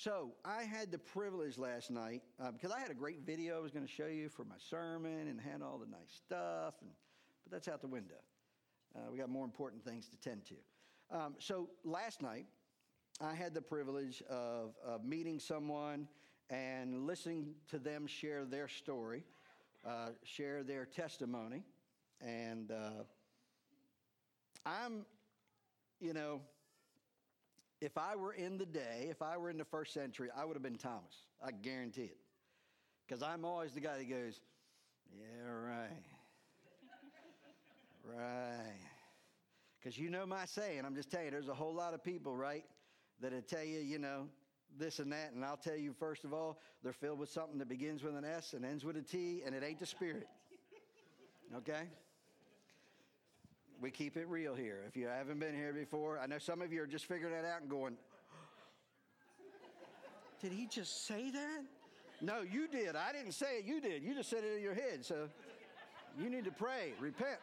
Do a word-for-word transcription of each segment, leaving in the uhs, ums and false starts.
So I had the privilege last night, uh, because I had a great video I was going to show you for my sermon and had all the nice stuff, and but that's out the window. Uh, we got more important things to tend to. Um, so last night, I had the privilege of, of meeting someone and listening to them share their story, uh, share their testimony. And uh, I'm, you know, if I were in the day, if I were in the first century, I would have been Thomas. I guarantee it. Because I'm always the guy that goes, yeah, right. Right. Because you know my saying, I'm just telling you, there's a whole lot of people, right, that'll tell you, you know, this and that. And I'll tell you, first of all, they're filled with something that begins with an S and ends with a T, and it ain't the Spirit. Okay? We keep it real here. If you haven't been here before, I know some of you are just figuring that out and going, did he just say that? No, you did. I didn't say it. You did. You just said it in your head. So you need to pray, repent.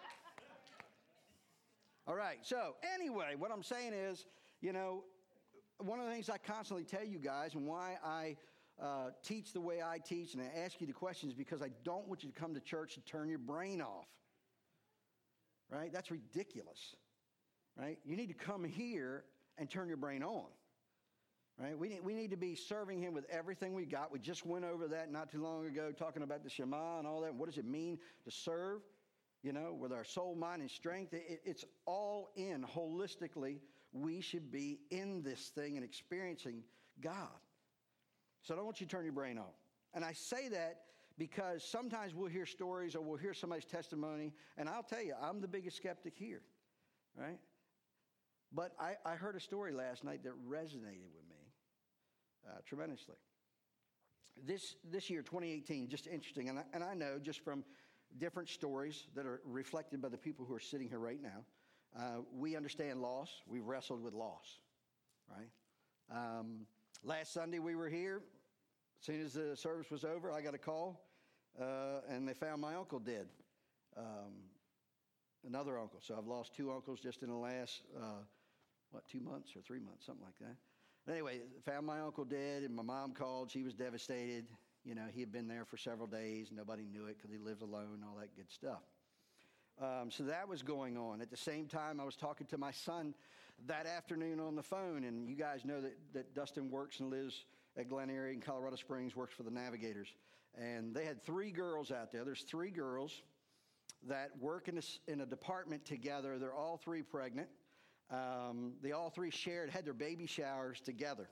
All right. So anyway, what I'm saying is, you know, one of the things I constantly tell you guys and why I uh, teach the way I teach and I ask you the questions is because I don't want you to come to church and turn your brain off. Right? That's ridiculous. Right? You need to come here and turn your brain on. Right? We need, we need to be serving him with everything we got. We just went over that not too long ago, talking about the Shema and all that. What does it mean to serve? You know, with our soul, mind, and strength. It, it's all in holistically. We should be in this thing and experiencing God. So I don't want you to turn your brain off. And I say that because sometimes we'll hear stories or we'll hear somebody's testimony, and I'll tell you, I'm the biggest skeptic here, right? But I, I heard a story last night that resonated with me uh, tremendously. This this year, twenty eighteen, just interesting, and I, and I know just from different stories that are reflected by the people who are sitting here right now, uh, we understand loss. We've wrestled with loss, right? Um, last Sunday we were here. As soon as the service was over, I got a call, uh, and they found my uncle dead. Um, another uncle. So I've lost two uncles just in the last, uh, what, two months or three months, something like that. But anyway, found my uncle dead, and my mom called. She was devastated. You know, he had been there for several days. Nobody knew it because he lived alone, all that good stuff. Um, so that was going on. At the same time, I was talking to my son that afternoon on the phone, and you guys know that, that Dustin works and lives at Glen Erie in Colorado Springs, works for the Navigators. And they had three girls out there. There's three girls that work in a, in a department together. They're all three pregnant. Um, they all three shared, had their baby showers together.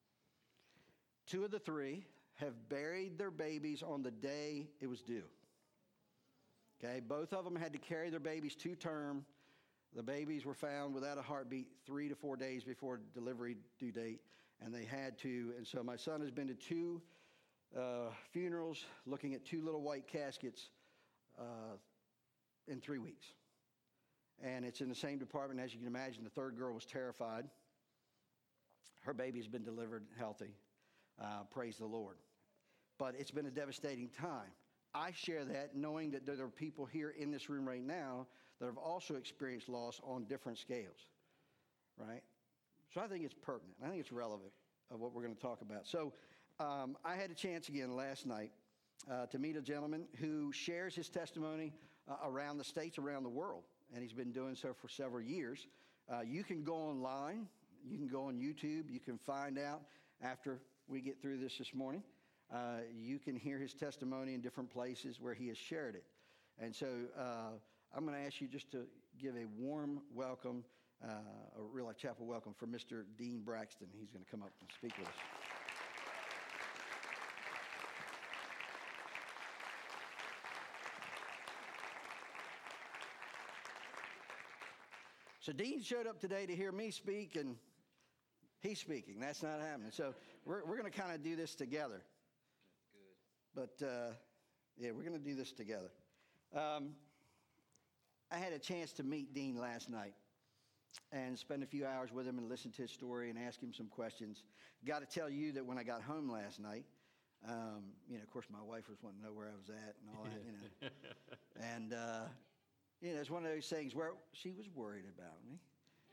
Two of the three have buried their babies on the day it was due. Okay, both of them had to carry their babies to term. The babies were found without a heartbeat three to four days before delivery due date, and they had to. And so my son has been to two uh, funerals, looking at two little white caskets uh, in three weeks. And it's in the same department. As you can imagine, the third girl was terrified. Her baby's been delivered healthy. Uh, praise the Lord. But it's been a devastating time. I share that knowing that there are people here in this room right now that have also experienced loss on different scales, right? So I think it's pertinent. I think it's relevant of what we're going to talk about. So um, I had a chance again last night uh, to meet a gentleman who shares his testimony uh, around the states, around the world, and he's been doing so for several years. Uh, you can go online. You can go on YouTube. You can find out after we get through this this morning. Uh, you can hear his testimony in different places where he has shared it. And so uh, I'm going to ask you just to give a warm welcome, uh, a Real Life Chapel welcome for Mister Dean Braxton. He's going to come up and speak with us. So Dean showed up today to hear me speak, and he's speaking. That's not happening. So we're, we're going to kind of do this together. But, uh, yeah, we're going to do this together. Um, I had a chance to meet Dean last night and spend a few hours with him and listen to his story and ask him some questions. Got to tell you that when I got home last night, um, you know, of course, my wife was wanting to know where I was at and all that, you know. and, uh, you know, it's one of those things where she was worried about me.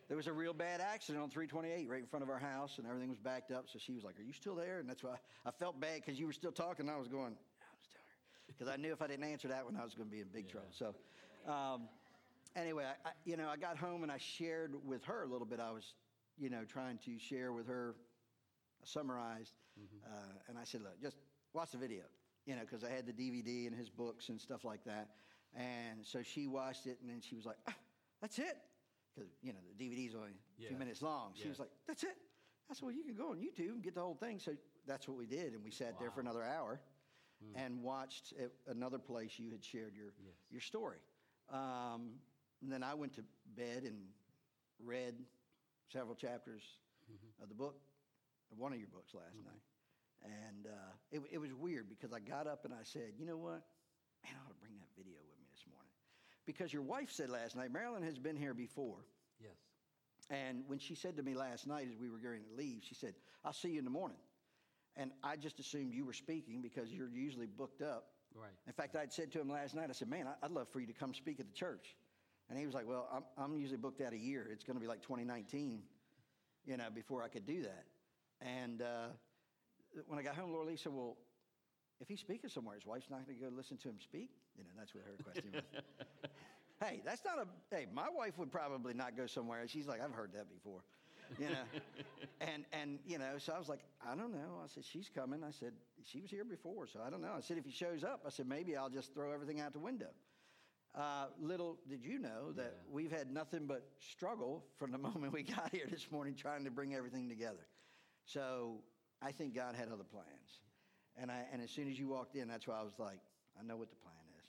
there was a real bad accident on three twenty-eight right in front of our house, and everything was backed up. So she was like, "Are you still there?" And that's why I felt bad because you were still talking. And I was going, "I'm still here," because I knew if I didn't answer that one, I was going to be in big yeah. trouble. So, um, anyway, I, I, you know, I got home and I shared with her a little bit. I was, you know, trying to share with her, summarized, mm-hmm. uh, and I said, "Look, just watch the video," you know, because I had the D V D and his books and stuff like that. And so she watched it, and then she was like, ah, "That's it." Because, you know, the D V D's only a yeah. few minutes long. She yeah. was like, "That's it." I said, "Well, you can go on YouTube and get the whole thing." So that's what we did. And we sat wow. there for another hour mm. and watched at another place you had shared your, yes. your story. Um, and then I went to bed and read several chapters mm-hmm. of the book, of one of your books last mm-hmm. night. And uh, it, it was weird because I got up and I said, "You know what? Man, I ought to bring that video with me this morning." Because your wife said last night, Marilyn has been here before. Yes. And when she said to me last night as we were going to leave, she said, "I'll see you in the morning." And I just assumed you were speaking because you're usually booked up. Right. In fact, I'd said to him last night, I said, "Man, I'd love for you to come speak at the church." And he was like, "Well, I'm, I'm usually booked out a year. It's going to be like twenty nineteen, you know, before I could do that." And uh, when I got home, Laura Lee said, "Well, if he's speaking somewhere, his wife's not going to go listen to him speak?" You know, that's what her question was. Hey, that's not a, hey, my wife would probably not go somewhere. She's like, "I've heard that before," you know. and, and, you know, so I was like, "I don't know." I said, "She's coming." I said, "She was here before, so I don't know." I said, "If he shows up," I said, "maybe I'll just throw everything out the window." Uh, little did you know that yeah. we've had nothing but struggle from the moment we got here this morning trying to bring everything together. So I think God had other plans. And I and as soon as you walked in, that's why I was like, I know what the plan is.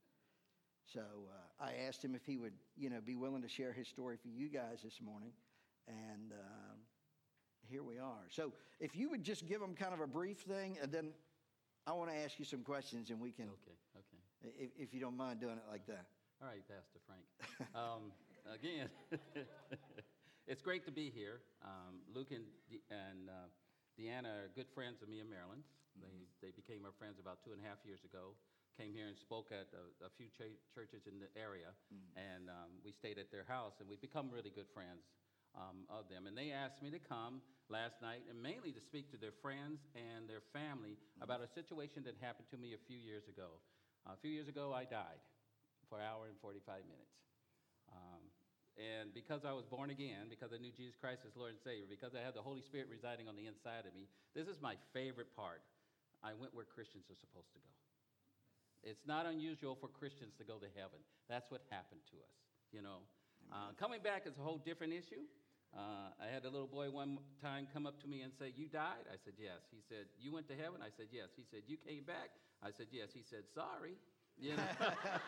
So uh, I asked him if he would, you know, be willing to share his story for you guys this morning. And um, here we are. So if you would just give them kind of a brief thing, and then I want to ask you some questions, and we can, okay, okay, if, if you don't mind doing it like that. All right, Pastor Frank. um, again, it's great to be here. Um, Luke and, De- and uh, Deanna are good friends of me and Marilyn. They they became our friends about two and a half years ago. Came here and spoke at a, a few ch- churches in the area, mm-hmm. and um, we stayed at their house, and we've become really good friends um, of them. And they asked me to come last night, and mainly to speak to their friends and their family mm-hmm. about a situation that happened to me a few years ago. Uh, a few years ago, I died for an hour and forty-five minutes. Um, and because I was born again, because I knew Jesus Christ as Lord and Savior, because I had the Holy Spirit residing on the inside of me, this is my favorite part. I went where Christians are supposed to go. It's not unusual for Christians to go to heaven. That's what happened to us, you know. Uh, coming back is a whole different issue. Uh, I had a little boy one time come up to me and say, "You died?" I said, "Yes." He said, "You went to heaven?" I said, "Yes." He said, "You came back?" I said, "Yes." He said, "Sorry." You know.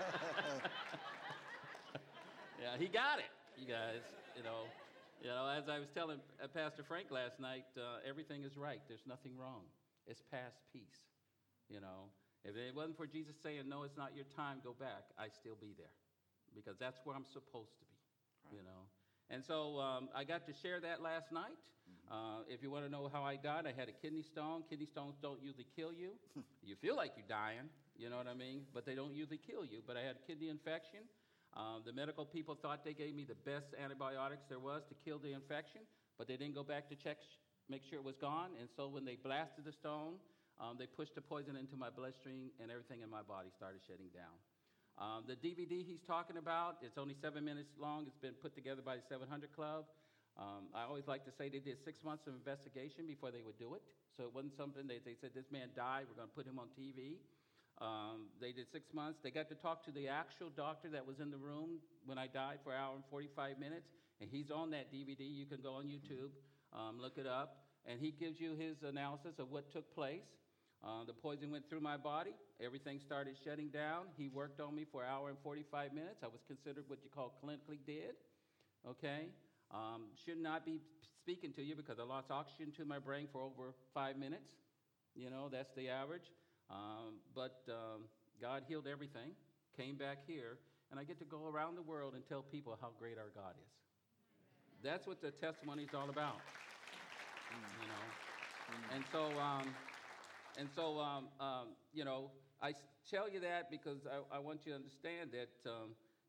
Yeah, he got it, you guys, you know. You know, as I was telling uh, Pastor Frank last night, uh, everything is right. There's nothing wrong. It's past peace, you know. If it wasn't for Jesus saying, "No, it's not your time, go back," I'd still be there because that's where I'm supposed to be, right. You know. And so um, I got to share that last night. Mm-hmm. Uh, if you want to know how I died, I had a kidney stone. Kidney stones don't usually kill you. You feel like you're dying, you know what I mean? But they don't usually kill you. But I had a kidney infection. Um, the medical people thought they gave me the best antibiotics there was to kill the infection, but they didn't go back to check, make sure it was gone. And so when they blasted the stone, um, they pushed the poison into my bloodstream, and everything in my body started shutting down. Um, the D V D he's talking about, it's only seven minutes long. It's been put together by the seven hundred Club. Um, I always like to say they did six months of investigation before they would do it. So it wasn't something they, they said, "This man died, we're going to put him on T V." Um, they did six months. They got to talk to the actual doctor that was in the room when I died for an hour and forty-five minutes. And he's on that D V D. You can go on YouTube, um, look it up. And he gives you his analysis of what took place. Uh, the poison went through my body. Everything started shutting down. He worked on me for an hour and forty-five minutes. I was considered what you call clinically dead. Okay? Um, should not be speaking to you because I lost oxygen to my brain for over five minutes. You know, that's the average. Um, but um, God healed everything, came back here, and I get to go around the world and tell people how great our God is. That's what the testimony is all about. You know? And so... Um, And so, um, um, you know, I tell you that because I, I want you to understand that, um,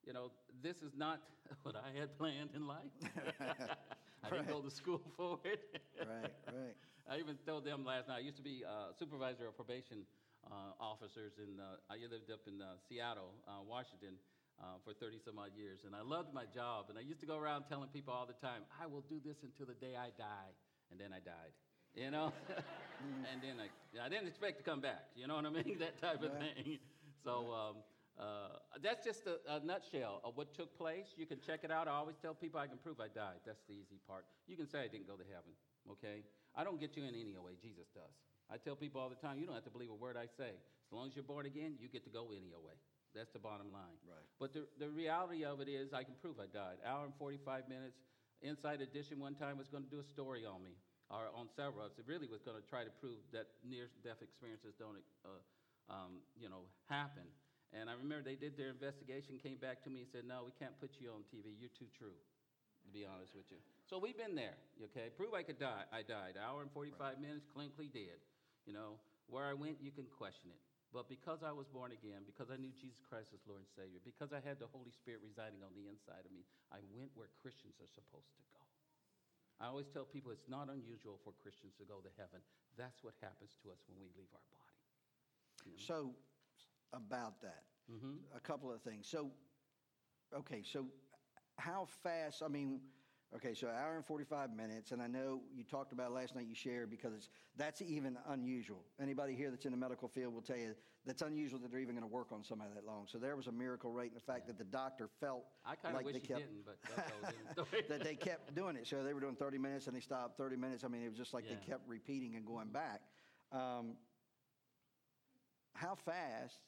you know, this is not what I had planned in life. I didn't go to school for it. Right, right. I even told them last night, I used to be uh, supervisor of probation uh, officers, in, uh, I lived up in uh, Seattle, uh, Washington, uh, for thirty some odd years, and I loved my job, and I used to go around telling people all the time, I will do this until the day I die, and then I died, you know? And then I, I didn't expect to come back, you know what I mean? That type of Right. thing. So um, uh, that's just a, a nutshell of what took place. You can check it out. I always tell people I can prove I died. That's the easy part. You can say I didn't go to heaven, okay? I don't get you in any way. Jesus does. I tell people all the time, you don't have to believe a word I say. As long as you're born again, you get to go any way. That's the bottom line. Right. But the, the reality of it is I can prove I died. Hour and forty-five minutes. Inside Edition one time was going to do a story on me, or on several of us. It really was going to try to prove that near-death experiences don't, uh, um, you know, happen. And I remember they did their investigation, came back to me and said, no, we can't put you on T V. You're too true, to be honest with you. So we've been there, okay? Prove I could die. I died. Hour and forty-five right. minutes, clinically dead. You know, where I went, you can question it. But because I was born again, because I knew Jesus Christ as Lord and Savior, because I had the Holy Spirit residing on the inside of me, I went where Christians are supposed to go. I always tell people it's not unusual for Christians to go to heaven. That's what happens to us when we leave our body. You know? So, about that, mm-hmm. a couple of things. So, okay, so how fast, I mean, okay, so an hour and forty-five minutes, and I know you talked about last night, you shared, because it's, that's even unusual. Anybody here that's in the medical field will tell you that's unusual that they're even going to work on somebody that long. So there was a miracle rate in the fact yeah. that the doctor felt I kind of like wish they he kept, didn't, but that's all story. that they kept doing it. So they were doing thirty minutes and they stopped thirty minutes. I mean, it was just like yeah. they kept repeating and going back. Um, how fast,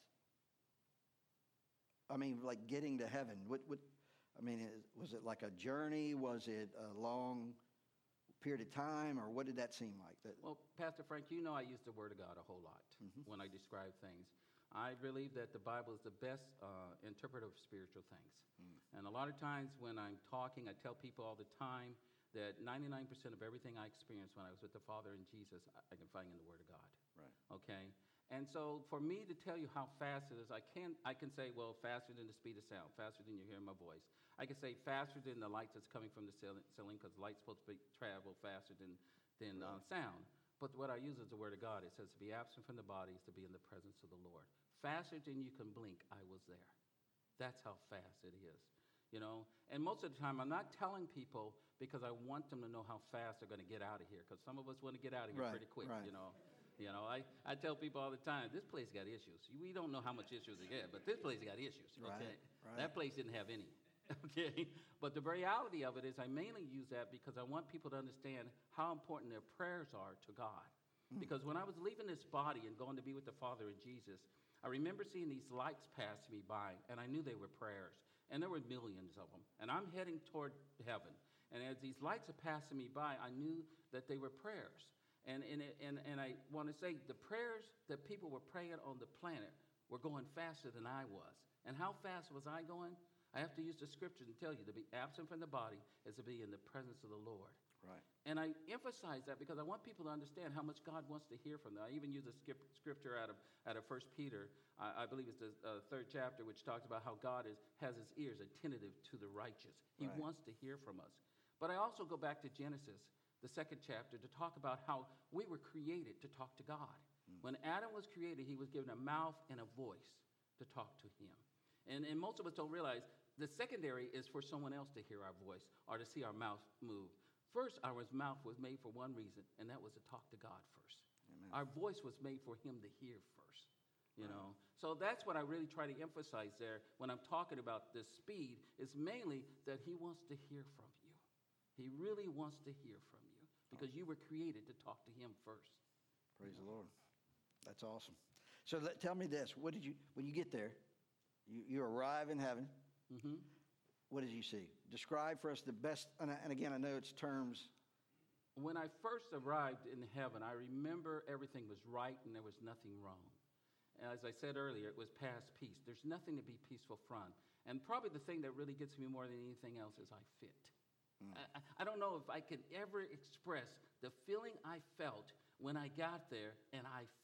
I mean, like getting to heaven, what, what, I mean, was it like a journey? Was it a long period of time, or what did that seem like? That, well, Pastor Frank, you know I use the Word of God a whole lot mm-hmm. when I describe things. I believe that the Bible is the best uh, interpreter of spiritual things. Mm. And a lot of times when I'm talking, I tell people all the time that ninety-nine percent of everything I experienced when I was with the Father and Jesus, I can find in the Word of God. Right. Okay? And so for me to tell you how fast it is, I can I can say, well, faster than the speed of sound, faster than you hear my voice. I can say faster than the light that's coming from the ceiling, because light's supposed to be, travel faster than, than right. uh, sound. But what I use is the Word of God. It says to be absent from the body is to be in the presence of the Lord. Faster than you can blink, I was there. That's how fast it is. You know, and most of the time I'm not telling people because I want them to know how fast they're going to get out of here, because some of us want to get out of here right. pretty quick, right. you know. You know, I, I tell people all the time, this place got issues. We don't know how much issues they get, but this place got issues, okay? Right, right. That place didn't have any, okay? But the reality of it is I mainly use that because I want people to understand how important their prayers are to God. Mm. Because when I was leaving this body and going to be with the Father and Jesus, I remember seeing these lights pass me by, and I knew they were prayers. And there were millions of them. And I'm heading toward heaven. And as these lights are passing me by, I knew that they were prayers. And, and, and, and I want to say the prayers that people were praying on the planet were going faster than I was. And how fast was I going? I have to use the scripture to tell you, to be absent from the body is to be in the presence of the Lord. Right. And I emphasize that because I want people to understand how much God wants to hear from them. I even use a skip, scripture out of out of First Peter, I, I believe it's the uh, third chapter, which talks about how God is, has his ears attentive to the righteous. He right. wants to hear from us. But I also go back to Genesis, the second chapter, to talk about how we were created to talk to God. Mm. When Adam was created, he was given a mouth and a voice to talk to him. And, and most of us don't realize the secondary is for someone else to hear our voice or to see our mouth move. First, our mouth was made for one reason, and that was to talk to God first. Amen. Our voice was made for him to hear first, you right. know. So that's what I really try to emphasize there when I'm talking about this speed, is mainly that he wants to hear from you. He really wants to hear from you because you were created to talk to him first. Praise you know? the Lord. That's awesome. So let, tell me this. What did you, when you get there, you, you arrive in heaven. Mm-hmm. What did you see? Describe for us the best, and, I, and again, I know it's terms. When I first arrived in heaven, I remember everything was right and there was nothing wrong. As I said earlier, it was past peace. There's nothing to be peaceful from. And probably the thing that really gets me more than anything else is I fit. Mm. I, I don't know if I can ever express the feeling I felt when I got there and I fit.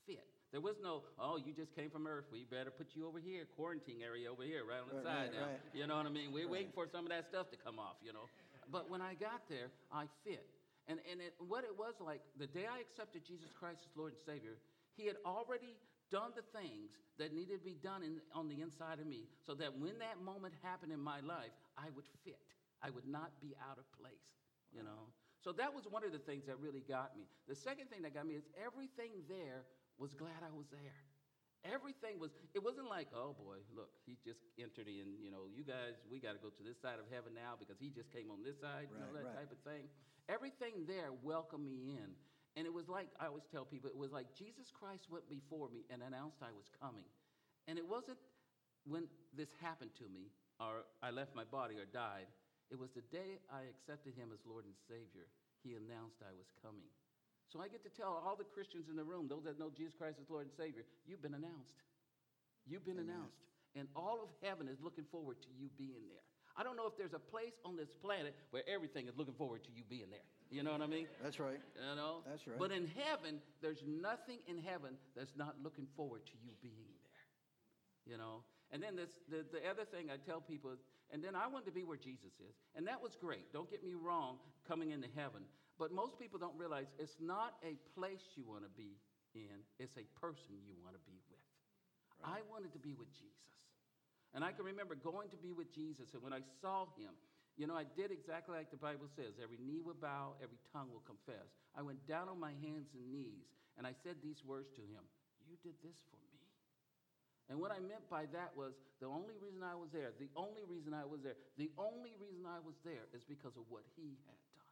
There was no, oh, you just came from Earth. We better put you over here, quarantine area over here, right on the Right, side right, now. right. You know what I mean? We're Right. waiting for some of that stuff to come off, you know. But when I got there, I fit. And, and it, what it was like, the day I accepted Jesus Christ as Lord and Savior, he had already done the things that needed to be done in, on the inside of me so that when that moment happened in my life, I would fit. I would not be out of place, you know. So that was one of the things that really got me. The second thing that got me is everything there was glad I was there. Everything was, it wasn't like, oh boy, look, he just entered in, you know, you guys, we got to go to this side of heaven now because he just came on this side, you know, Right, that right. type of thing. Everything there welcomed me in. And it was like, I always tell people, it was like Jesus Christ went before me and announced I was coming. And it wasn't when this happened to me or I left my body or died. It was the day I accepted him as Lord and Savior. He announced I was coming. So I get to tell all the Christians in the room, those that know Jesus Christ as Lord and Savior, you've been announced. You've been Amen. announced. And all of heaven is looking forward to you being there. I don't know if there's a place on this planet where everything is looking forward to you being there. You know what I mean? That's right. You know? That's right. But in heaven, there's nothing in heaven that's not looking forward to you being there. You know? And then this, the, the other thing I tell people is, and then I wanted to be where Jesus is. And that was great. Don't get me wrong, coming into heaven. But most people don't realize it's not a place you want to be in. It's a person you want to be with. Right. I wanted to be with Jesus. And I can remember going to be with Jesus. And when I saw him, you know, I did exactly like the Bible says. Every knee will bow, every tongue will confess. I went down on my hands and knees, and I said these words to him. You did this for me. And what I meant by that was the only reason I was there, the only reason I was there, the only reason I was there is because of what he had done.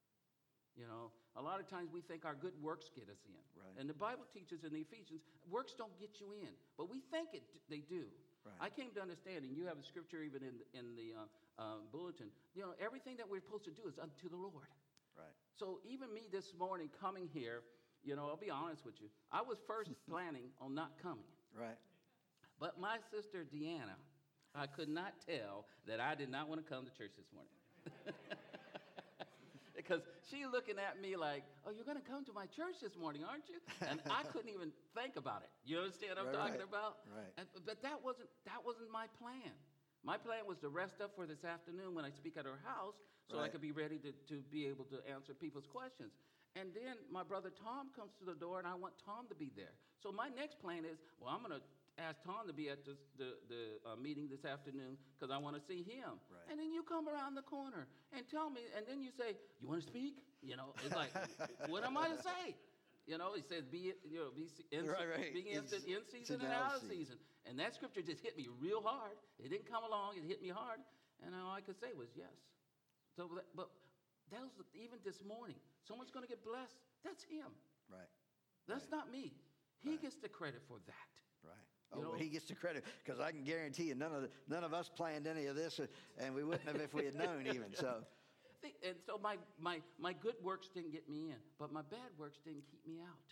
You know, a lot of times we think our good works get us in. Right. And the Bible teaches in the Ephesians, works don't get you in, but we think it, they do. Right. I came to understand, and you have a scripture even in, in the uh, uh, bulletin, you know, everything that we're supposed to do is unto the Lord. Right. So even me this morning coming here, you know, I'll be honest with you, I was first planning on not coming. Right. But my sister Deanna, I could not tell that I did not want to come to church this morning. Because she looking at me like, oh, you're going to come to my church this morning, aren't you? And I couldn't even think about it. You understand what I'm Right, talking right. about? Right. And, but that wasn't, that wasn't my plan. My plan was to rest up for this afternoon when I speak at her house so I Right. could be ready to, to be able to answer people's questions. And then my brother Tom comes to the door, and I want Tom to be there. So my next plan is, well, I'm going to ask Tom to be at this, the, the uh, meeting this afternoon because I want to see him. Right. And then you come around the corner and tell me, and then you say, you want to speak? You know, it's like, what am I to say? You know, he says, be, you know, be in, Right, right. being in, It's- in it's season an and out out of season. And that scripture just hit me real hard. It didn't come along, it hit me hard. And all I could say was yes. So, that, but that was even this morning. Someone's going to get blessed. That's him. Right. That's Right. not me. He Right. gets the credit for that. Right. You Oh, well, know- he gets the credit because I can guarantee you none of the, none of us planned any of this, uh, and we wouldn't have if we had known even. So, Think- And so my, my, my good works didn't get me in, but my bad works didn't keep me out.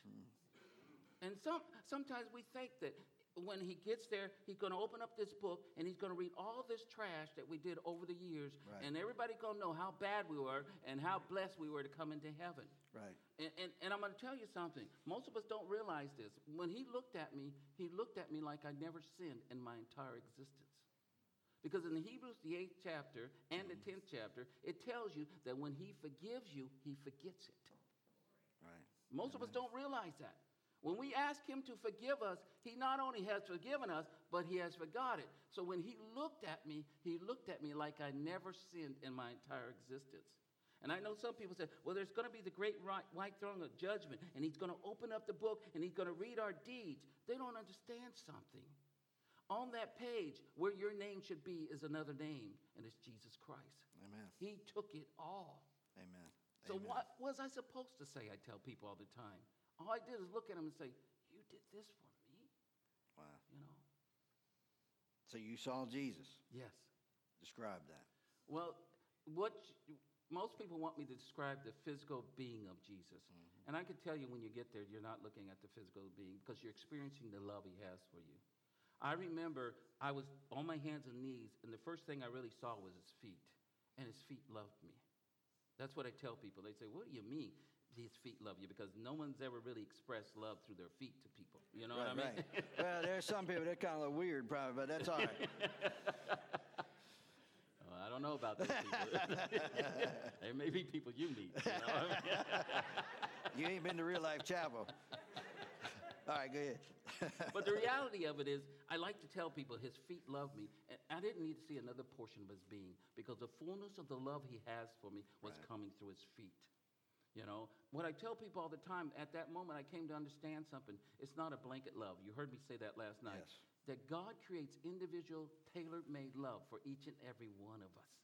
And some, sometimes we think that when he gets there, he's going to open up this book and he's going to read all this trash that we did over the years, Right. and everybody's going to know how bad we were and how blessed we were to come into heaven. right. And, and, and I'm going to tell you something. Most of us don't realize this. When he looked at me, he looked at me like I never sinned in my entire existence. Because in Hebrews, the eighth chapter and the tenth chapter, it tells you that when he forgives you, he forgets it. Right. Most of us don't realize that. When we ask him to forgive us, he not only has forgiven us, but he has forgot it. So when he looked at me, he looked at me like I never sinned in my entire existence. And I know some people say, well, there's going to be the great white throne of judgment, and he's going to open up the book, and he's going to read our deeds. They don't understand something. On that page, where your name should be is another name, and it's Jesus Christ. Amen. He took it all. Amen. So Amen. what was I supposed to say? I tell people all the time. All I did is look at him and say, you did this for me? Wow. You know? So you saw Jesus. Yes. Describe that. Well, what you- most people want me to describe the physical being of Jesus. Mm-hmm. And I can tell you when you get there, you're not looking at the physical being because you're experiencing the love he has for you. I remember I was on my hands and knees, and the first thing I really saw was his feet. And his feet loved me. That's what I tell people. They say, what do you mean? his feet love you, because no one's ever really expressed love through their feet to people. You know right, what I mean? Right. Well, there's some people that kind of look weird, probably, but that's all right. Well, I don't know about those people. There may be people you meet. You know what I mean? You ain't been to Real Life Chapel. All right, go ahead. But the reality of it is, I like to tell people his feet love me. And I didn't need to see another portion of his being, because the fullness of the love he has for me was Right. coming through his feet. You know, what I tell people all the time, at that moment I came to understand something. It's not a blanket love. You heard me say that last night. Yes. That God creates individual, tailor-made love for each and every one of us.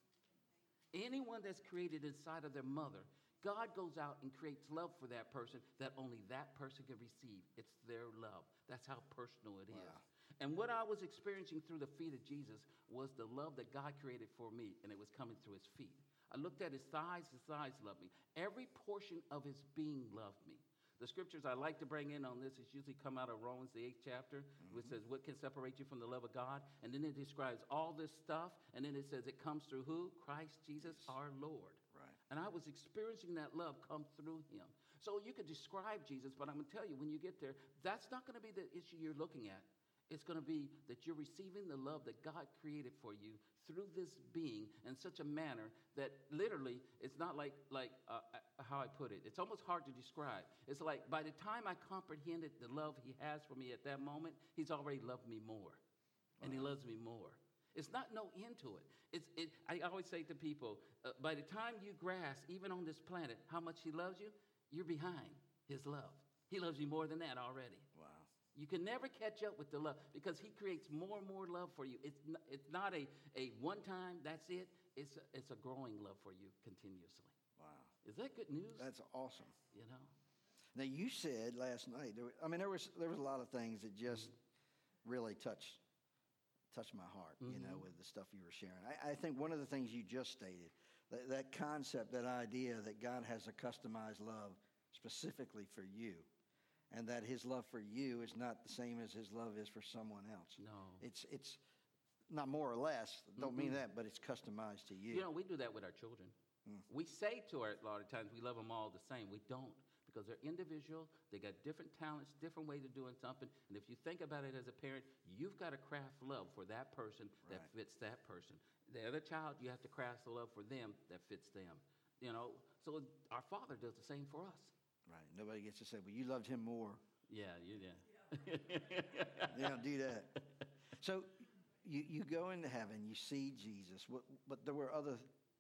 Anyone that's created inside of their mother, God goes out and creates love for that person that only that person can receive. It's their love. That's how personal it is. Wow. And what I was experiencing through the feet of Jesus was the love that God created for me, and it was coming through his feet. I looked at his thighs, his thighs loved me. Every portion of his being loved me. The scriptures I like to bring in on this is usually come out of Romans, the eighth chapter, mm-hmm. which says, what can separate you from the love of God? And then it describes all this stuff, and then it says it comes through who? Christ Jesus, yes. our Lord. Right. And I was experiencing that love come through him. So you could describe Jesus, but I'm going to tell you, when you get there, that's not going to be the issue you're looking at. It's going to be that you're receiving the love that God created for you through this being in such a manner that literally it's not like, like uh, how I put it. It's almost hard to describe. It's like by the time I comprehended the love he has for me at that moment, he's already loved me more. And wow. he loves me more. It's not no end to it. It's, it I always say to people, uh, by the time you grasp, even on this planet, how much he loves you, you're behind his love. He loves you more than that already. Wow. You can never catch up with the love, because he creates more and more love for you. It's not, it's not a, a one time, that's it. It's a, it's a growing love for you continuously. Wow. Is that good news? That's awesome. You know? Now, you said last night, there, I mean, there was, there was a lot of things that just mm-hmm. really touched, touched my heart, mm-hmm. you know, with the stuff you were sharing. I, I think one of the things you just stated, that, that concept, that idea that God has a customized love specifically for you, and that his love for you is not the same as his love is for someone else. No. It's it's not more or less. Don't mm-hmm. mean that, but it's customized to you. You know, we do that with our children. Mm. We say to our, a lot of times, we love them all the same. We don't, because they're individual. They got different talents, different ways of doing something. And if you think about it as a parent, you've got to craft love for that person right. that fits that person. The other child, you have to craft the love for them that fits them. You know, so our Father does the same for us. Right. Nobody gets to say, well, you loved him more. Yeah, you did. They don't do that. So you, you go into heaven, you see Jesus, what, but there were other,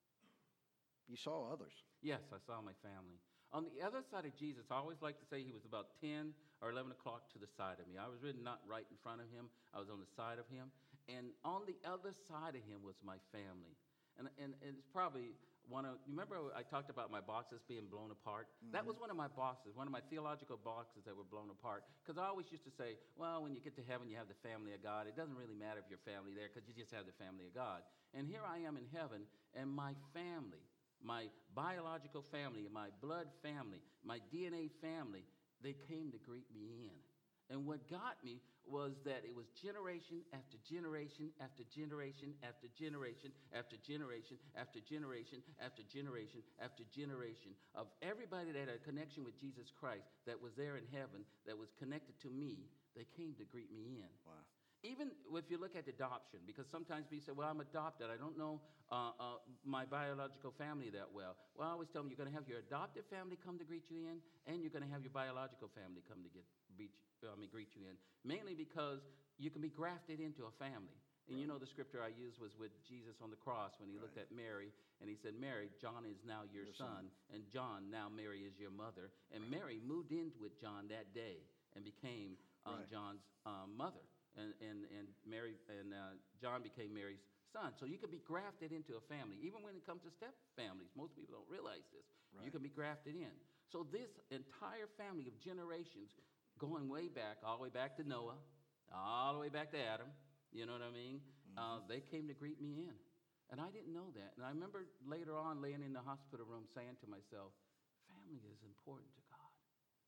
you saw others. Yes, I saw my family. On the other side of Jesus, I always like to say he was about ten or eleven o'clock to the side of me. I was really not right in front of him. I was on the side of him. And on the other side of him was my family. And, and, and it's probably one of, you remember I talked about my boxes being blown apart? Mm-hmm. That was one of my boxes, one of my theological boxes that were blown apart. Because I always used to say, well, when you get to heaven, you have the family of God. It doesn't really matter if you're family there, because you just have the family of God. And here I am in heaven, and my family, my biological family, my blood family, my D N A family, they came to greet me in. And what got me was that it was generation after generation after generation after generation after generation after generation after generation after generation of everybody that had a connection with Jesus Christ that was there in heaven, that was connected to me. They came to greet me in. Wow. Even if you look at adoption, because sometimes people say, well, I'm adopted. I don't know uh, uh, my biological family that well. Well, I always tell them you're going to have your adopted family come to greet you in, and you're going to have your biological family come to get, greet, I mean, greet you in, mainly because you can be grafted into a family. And right. you know the scripture I used was with Jesus on the cross when he right. looked at Mary, and he said, Mary, John is now your, your son, son, and John, now Mary is your mother. And right. Mary moved in with John that day and became um, right. John's um, mother. And, and, and Mary and uh, John became Mary's son. So you can be grafted into a family, even when it comes to step families. Most people don't realize this. Right. You can be grafted in. So this entire family of generations, going way back, all the way back to Noah, all the way back to Adam, you know what I mean? Mm-hmm. Uh, they came to greet me in. And I didn't know that. And I remember later on laying in the hospital room saying to myself, family is important to God.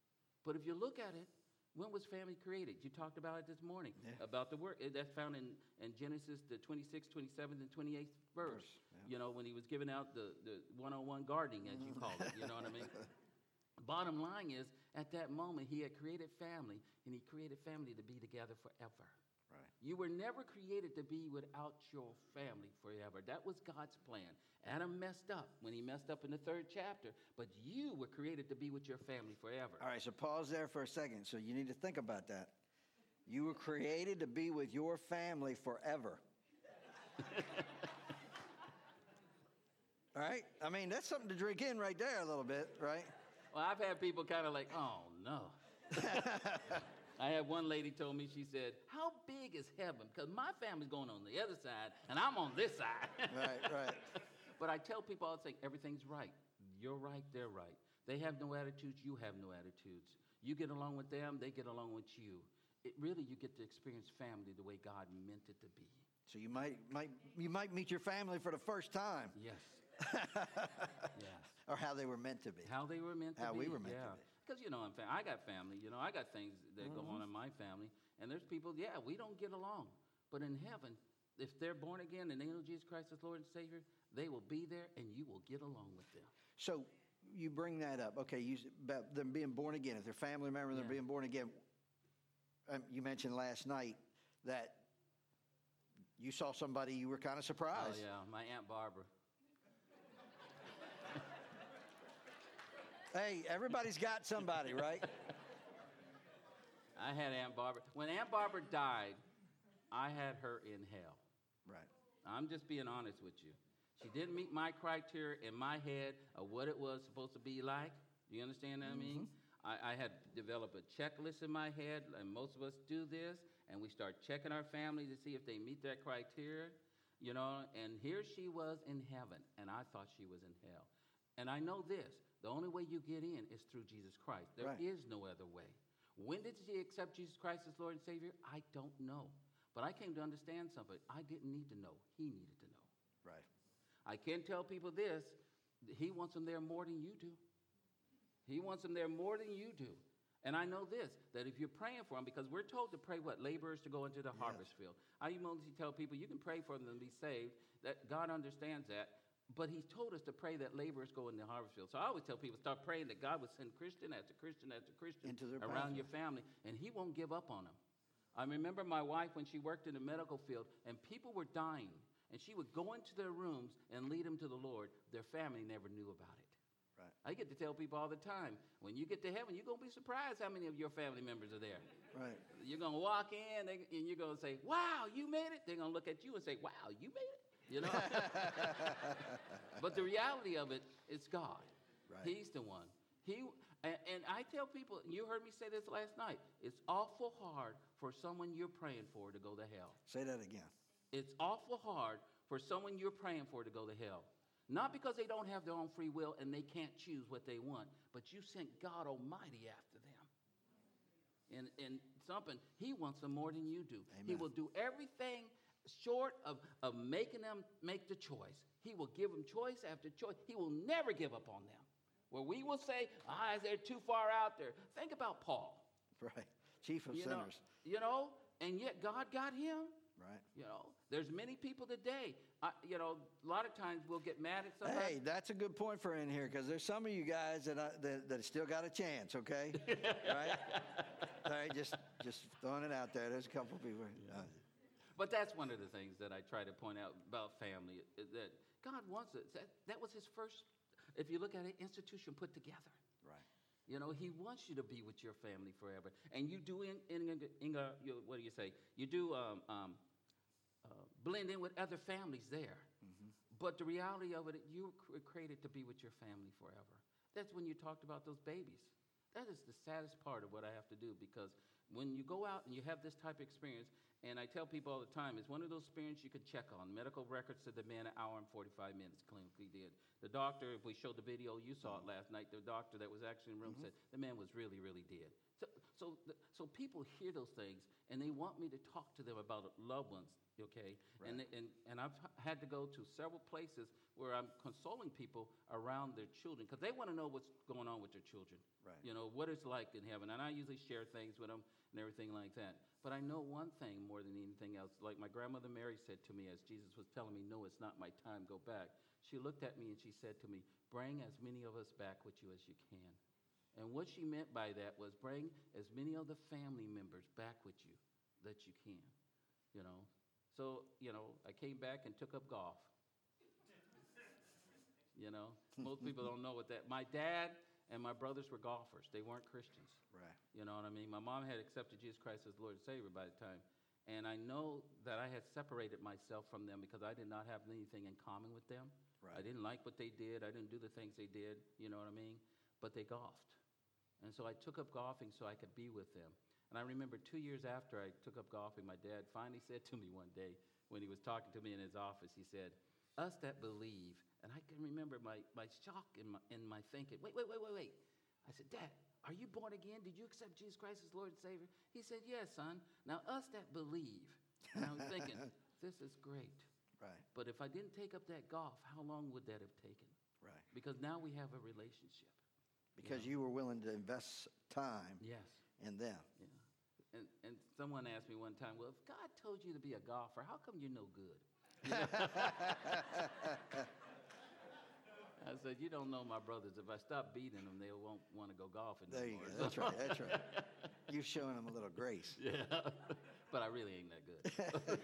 But if you look at it, when was family created? You talked about it this morning, yeah. about the word. That's found in, in Genesis, the twenty-sixth, twenty-seventh, and twenty-eighth verse. Yeah. You know, when he was giving out the, the one-on-one gardening, as you call it. You know what I mean? Bottom line is, at that moment, he had created family, and he created family to be together forever. Right. You were never created to be without your family forever. That was God's plan. Adam messed up when he messed up in the third chapter, but you were created to be with your family forever. All right, so pause there for a second. So you need to think about that. You were created to be with your family forever. All right? I mean, that's something to drink in right there a little bit, right? Well, I've had people kind of like, oh, no. I had one lady told me, she said, how big is heaven? Because my family's going on the other side, and I'm on this side. Right, right. But I tell people all the time, everything's right. You're right, they're right. They have no attitudes, you have no attitudes. You get along with them, they get along with you. It really, you get to experience family the way God meant it to be. So you might, might, you might meet your family for the first time. Yes. Yes. Or how they were meant to be. How they were meant to how be. we were meant yeah. to be. Because, you know, I'm fa- I got family. You know, I got things that Mm-hmm. go on in my family. And there's people, yeah, we don't get along. But in heaven, if they're born again and they know Jesus Christ as Lord and Savior, they will be there and you will get along with them. So you bring that up. Okay, you, about them being born again. If they're family member, they're Yeah. being born again. Um, you mentioned last night that you saw somebody you were kind of Oh, surprised. yeah, my Aunt Barbara. Hey, everybody's got somebody, right? I had Aunt Barbara. When Aunt Barbara died, I had her in hell. Right. I'm just being honest with you. She didn't meet my criteria in my head of what it was supposed to be like. Do you understand what I mean? I, I had developed a checklist in my head, and most of us do this, and we start checking our family to see if they meet that criteria, you know, and here she was in heaven, and I thought she was in hell. And I know this, the only way you get in is through Jesus Christ. There Right. is no other way. When did she accept Jesus Christ as Lord and Savior? I don't know. But I came to understand something. I didn't need to know. He needed to know. Right. I can tell people this, he wants them there more than you do. He wants them there more than you do. And I know this, that if you're praying for them, because we're told to pray what? Laborers to go into the Yes. harvest field. I usually tell people, you can pray for them to be saved, that God understands that. But he's told us to pray that laborers go in the harvest field. So I always tell people, start praying that God would send Christian after Christian after Christian Into their around pathway. your family, and he won't give up on them. I remember my wife when she worked in the medical field, and people were dying, and she would go into their rooms and lead them to the Lord. Their family never knew about it. Right. I get to tell people all the time, when you get to heaven, you're going to be surprised how many of your family members are there. Right. You're going to walk in, they, and you're going to say, wow, you made it. They're going to look at you and say, wow, you made it. You know? But the reality of it is God. Right. He's the one. He and, and I tell people, and you heard me say this last night, it's awful hard for someone you're praying for to go to hell. Say that again. It's awful hard for someone you're praying for to go to hell. Not because they don't have their own free will and they can't choose what they want, but you sent God Almighty after them. And, and something, he wants them more than you do. He Amen. will do everything short of, of making them make the choice. He will give them choice after choice. He will never give up on them. Where we will say, ah, they're too far out there. Think about Paul. Right. Chief of You know, sinners. you know, and yet God got him. Right. You know, there's many people today. Uh, you know, a lot of times we'll get mad at somebody. Hey, that's a good point for in here because there's some of you guys that, I, that that still got a chance. Okay, right? All right, just just throwing it out there. There's a couple people. Uh, But that's one of the things that I try to point out about family, is that God wants it. That, that was his first, if you look at it, institution put together. right. You know, he wants you to be with your family forever. And you do, in, in, in, in uh, you, what do you say? You do um, um, uh, blend in with other families there. Mm-hmm. But the reality of it, you were created to be with your family forever. That's when you talked about those babies. That is the saddest part of what I have to do, because when you go out and you have this type of experience, and I tell people all the time, it's one of those experiences you can check on. Medical records said the man an hour and forty-five minutes clinically did. The doctor, if we showed the video, you saw it last night, the doctor that was actually in the room Mm-hmm. said the man was really, really dead. So, so, so people hear those things, and they want me to talk to them about loved ones, okay? Right. And, and, and I've had to go to several places where I'm consoling people around their children, because they want to know what's going on with their children. Right. You know, what it's like in heaven. And I usually share things with them and everything like that. But I know one thing more than anything else. Like my grandmother Mary said to me as Jesus was telling me, no, it's not my time, go back. She looked at me and she said to me, bring as many of us back with you as you can. And what she meant by that was bring as many of the family members back with you that you can, you know. So, you know, I came back and took up golf. You know, most people don't know what that, my dad and my brothers were golfers. They weren't Christians. Right. You know what I mean? My mom had accepted Jesus Christ as Lord and Savior by the time. And I know that I had separated myself from them because I did not have anything in common with them. Right. I didn't like what they did. I didn't do the things they did. You know what I mean? But they golfed. And so I took up golfing so I could be with them. And I remember two years after I took up golfing, my dad finally said to me one day when he was talking to me in his office, he said, us that believe. And I can remember my, my shock in my, in my thinking. Wait, wait, wait, wait, wait. I said, Dad, are you born again? Did you accept Jesus Christ as Lord and Savior? He said, yes, son. Now, us that believe. And I was thinking, this is great. Right. But if I didn't take up that golf, how long would that have taken? Right. Because now we have a relationship. Because you, know? you were willing to invest time Yes. in them. Yeah. And, and someone asked me one time, well, if God told you to be a golfer, how come you're no good? I said, you don't know my brothers. If I stop beating them, they won't want to go golfing There you anymore. go. That's right. That's right. You're showing them a little grace. Yeah. But I really ain't that good.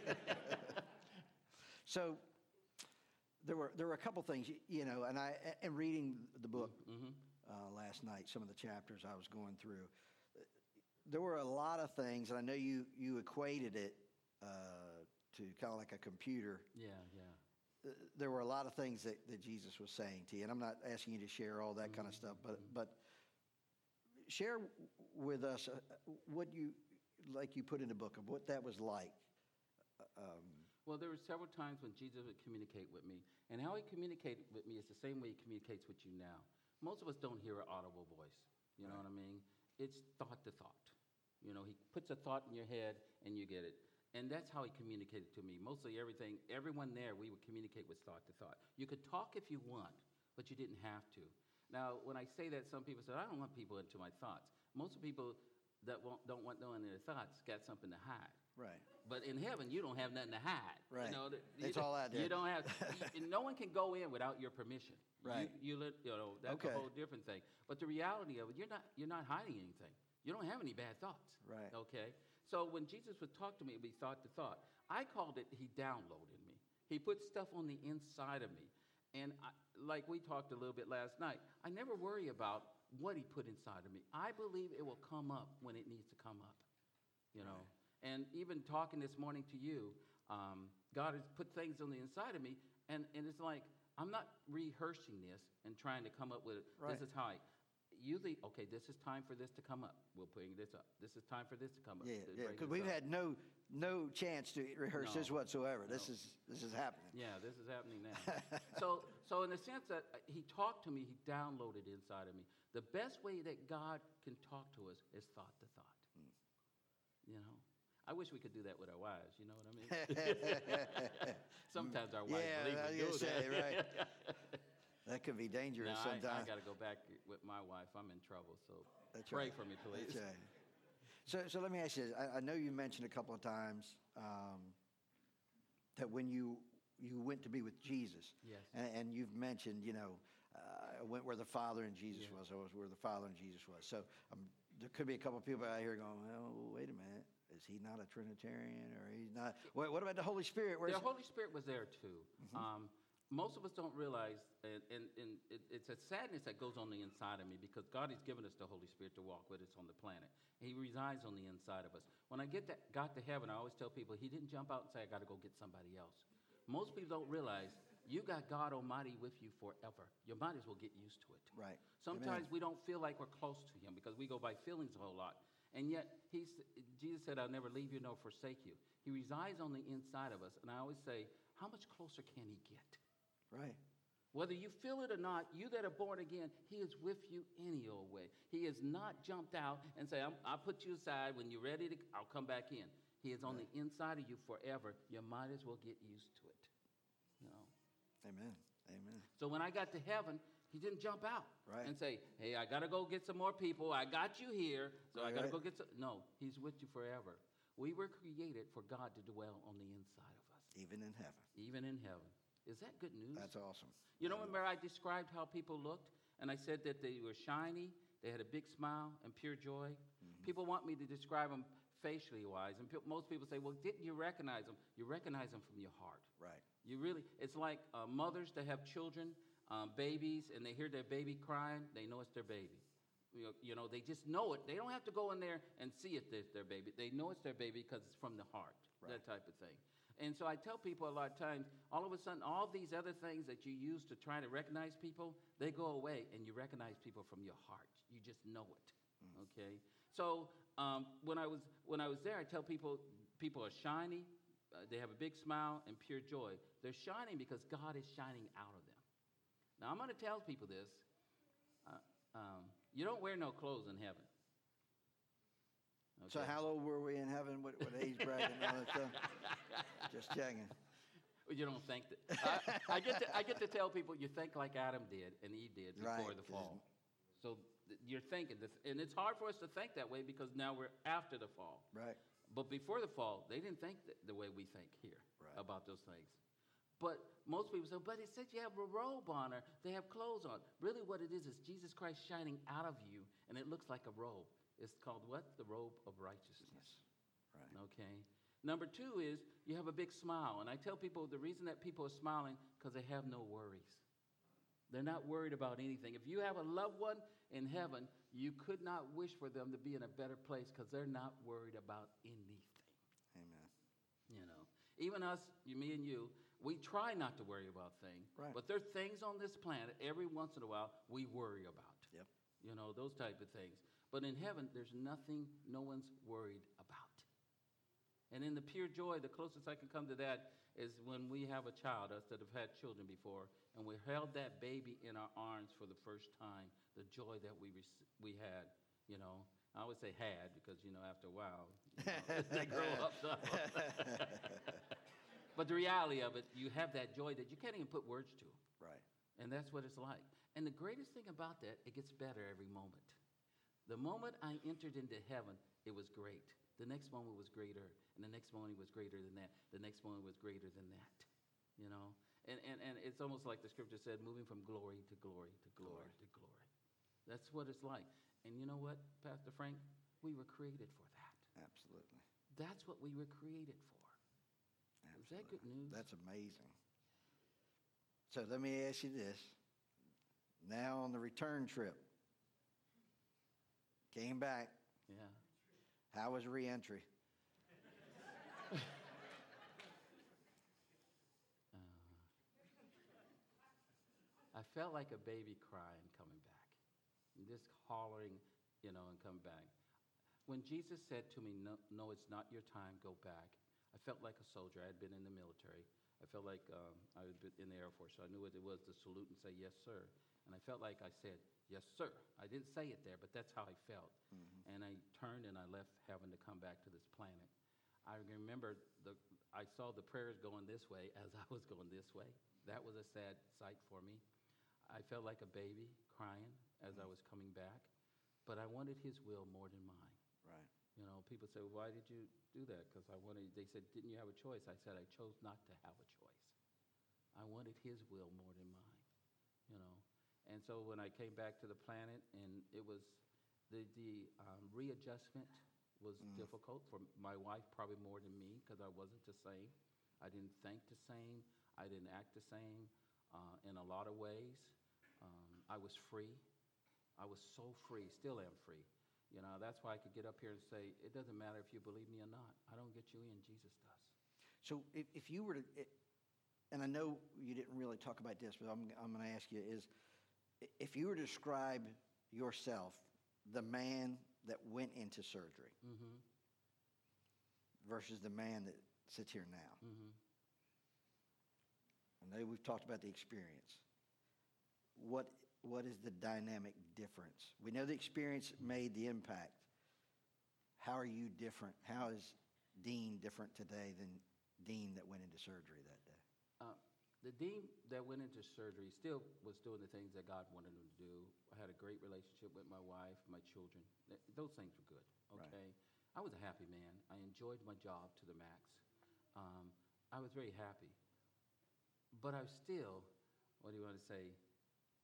So there were there were a couple things, you, you know, and I and reading the book Mm-hmm. uh, last night, some of the chapters I was going through, there were a lot of things, and I know you you equated it uh, to kind of like a computer. Yeah, yeah. There were a lot of things that, that Jesus was saying to you, and I'm not asking you to share all that kind of stuff, but but share with us uh, what you, like you put in the book, of what that was like. Um, Well, there were several times when Jesus would communicate with me, and how he communicated with me is the same way he communicates with you now. Most of us don't hear an audible voice. You know Right. what I mean? It's thought to thought. You know, he puts a thought in your head, and you get it. And that's how he communicated to me. Mostly everything, everyone there, we would communicate with thought to thought. You could talk if you want, but you didn't have to. Now, when I say that, some people say, I don't want people into my thoughts. Most people that won't, don't want no one in their thoughts got something to hide. right. But in heaven, you don't have nothing to hide. Right. You know, It's you, all out there. You don't have, you, no one can go in without your permission. Right. You, you, let, you know, that's Okay. a whole different thing. But the reality of it, you're not, you're not hiding anything. You don't have any bad thoughts. Right. Okay? So when Jesus would talk to me, it would be thought to thought. I called it, he downloaded me. He put stuff on the inside of me. And I, like we talked a little bit last night, I never worry about what he put inside of me. I believe it will come up when it needs to come up, you know. Right. And even talking this morning to you, um, God has put things on the inside of me, and, and it's like I'm not rehearsing this and trying to come up with, Right. this is how I, usually, okay, this is time for this to come up. We'll bring this up. This is time for this to come up. Yeah, Let's yeah. bring Because this we've up. had no no chance to rehearse No. this whatsoever. This No. is this is happening. Yeah, this is happening now. so, so in the sense that uh, he talked to me, he downloaded inside of me. The best way that God can talk to us is thought to thought. Hmm. You know, I wish we could do that with our wives. You know what I mean? Sometimes our wives Yeah, believe I we was do gonna say, that. right. That could be dangerous Now, I, I sometimes. got to go back with my wife. I'm in trouble, so That's pray right. for me, please. That's right. So, so let me ask you this. I, I know you mentioned a couple of times um, that when you you went to be with Jesus, Yes. and, and you've mentioned, you know, uh, I went where the Father and Jesus Yeah. was. I was where the Father and Jesus was. So um, there could be a couple of people out here going, well, wait a minute. Is he not a Trinitarian, or he's not? What, what about the Holy Spirit? Where's The Holy Spirit was there too. Mm-hmm. Um, most of us don't realize, and, and, and it, it's a sadness that goes on the inside of me because God has given us the Holy Spirit to walk with us on the planet. He resides on the inside of us. When I get that, got to heaven, I always tell people, he didn't jump out and say, I got to go get somebody else. Most people don't realize you got God Almighty with you forever. You might as well get used to it. Right. Sometimes Amen. we don't feel like we're close to him because we go by feelings a whole lot. And yet, he's, Jesus said, I'll never leave you nor forsake you. He resides on the inside of us. And I always say, how much closer can he get? Right. Whether you feel it or not, you that are born again, he is with you any old way. He has not jumped out and say, I'm, I'll put you aside. When you're ready, to, I'll come back in. He is on Right. the inside of you forever. You might as well get used to it. You know? Amen. Amen. So when I got to heaven, he didn't jump out Right. and say, hey, I got to go get some more people. I got you here, so I got to Right. go get some. No, he's with you forever. We were created for God to dwell on the inside of us, Even in heaven. even in heaven. Is that good news? That's awesome. You know, remember I described how people looked, and I said that they were shiny, They had a big smile and pure joy. Mm-hmm. People want me to describe them facially wise, and pe- most people say, well, didn't you recognize them? You recognize them from your heart. Right. You really, it's like uh, mothers that have children, um, babies, and they hear their baby crying, they know it's their baby. You know, you know, they just know it. They don't have to go in there and see it, it's their baby. They know it's their baby because it's from the heart, right. That type of thing. And so I tell people a lot of times, all of a sudden, all these other things that you use to try to recognize people, they go away, and you recognize people from your heart. You just know it, mm. Okay? So um, when I was when I was there, I tell people, people are shiny. Uh, they have a big smile and pure joy. They're shining because God is shining out of them. Now, I'm going to tell people this. Uh, um, you don't wear no clothes in heaven. Okay. So how old were we in heaven? What, what age bracket and all that stuff? Just checking. Well, you don't think that. I, I, get to, I get to tell people you think like Adam did and Eve did before right, the fall. So th- you're thinking this. And it's hard for us to think that way because now we're after the fall. Right. But before the fall, they didn't think th- the way we think here right. about those things. But most people say, but it said you have a robe on or they have clothes on. Really what it is is Jesus Christ shining out of you, and it looks like a robe. It's called what? The robe of righteousness. Right. Okay. Number two is you have a big smile. And I tell people the reason that people are smiling because they have no worries. They're not worried about anything. If you have a loved one in heaven, you could not wish for them to be in a better place because they're not worried about anything. Amen. You know, even us, you, me and you, we try not to worry about things. Right. But there are things on this planet every once in a while we worry about. Yep. You know, those type of things. But in heaven, there's nothing no one's worried about. And in the pure joy, the closest I can come to that is when we have a child, us that have had children before, and we held that baby in our arms for the first time, the joy that we rec- we had, you know. I always say had because, you know, after a while, you know, they grow up. So. But the reality of it, you have that joy that you can't even put words to. Right. And that's what it's like. And the greatest thing about that, it gets better every moment. The moment I entered into heaven, it was great. The next moment was greater. And the next moment was greater than that. The next moment was greater than that. You know? And, and, and it's almost like the scripture said, moving from glory to glory to glory, glory to glory. That's what it's like. And you know what, Pastor Frank? We were created for that. Absolutely. That's what we were created for. Absolutely. Is that good news? That's amazing. So let me ask you this. Now on the return trip, came back. Yeah. How was re-entry? I felt like a baby crying coming back, just hollering, you know, and come back. When Jesus said to me, no, no, it's not your time, go back, I felt like a soldier. I had been in the military. I felt like um, I had been in the Air Force, so I knew what it was to salute and say, yes, sir. And I felt like I said, yes, sir. I didn't say it there, but that's how I felt. Mm-hmm. And I turned and I left heaven to come back to this planet. I remember the, I saw the prayers going this way as I was going this way. That was a sad sight for me. I felt like a baby crying as I was coming back, but I wanted his will more than mine. Right. You know, people say, well, why did you do that? Because I wanted, they said, didn't you have a choice? I said, I chose not to have a choice. I wanted his will more than mine, you know. And so when I came back to the planet, and it was, the, the um, readjustment was mm. difficult for my wife, probably more than me, because I wasn't the same. I didn't think the same. I didn't act the same uh, in a lot of ways. Um, I was free. I was so free, still am free. You know, that's why I could get up here and say, it doesn't matter if you believe me or not. I don't get you in, Jesus does. So if, if you were to, it, and I know you didn't really talk about this, but I'm, I'm going to ask you, is if you were to describe yourself, the man that went into surgery mm-hmm. versus the man that sits here now. Mm-hmm. I know we've talked about the experience. What What is the dynamic difference? We know the experience made the impact. How are you different? How is Dean different today than Dean that went into surgery that day? Uh, the Dean that went into surgery still was doing the things that God wanted him to do. I had a great relationship with my wife, my children. Those things were good, okay? Right. I was a happy man. I enjoyed my job to the max. Um, I was very happy. But I still, what do you want to say,